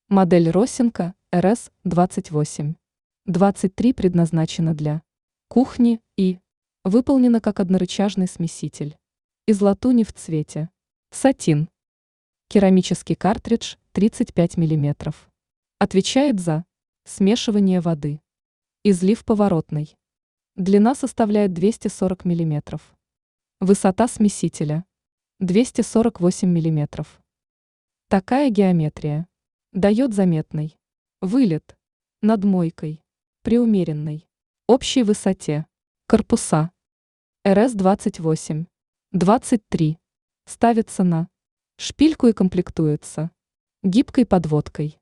Модель Росинка РС-28. 23 предназначена для кухни и выполнена как однорычажный смеситель. Из латуни в цвете. Сатин. Керамический картридж 35 мм. Отвечает за смешивание воды. Излив поворотный. Длина составляет 240 мм. Высота смесителя 248 мм. Такая геометрия дает заметный вылет над мойкой при умеренной общей высоте. Корпуса РС-28, 23 ставится на шпильку и комплектуется гибкой подводкой.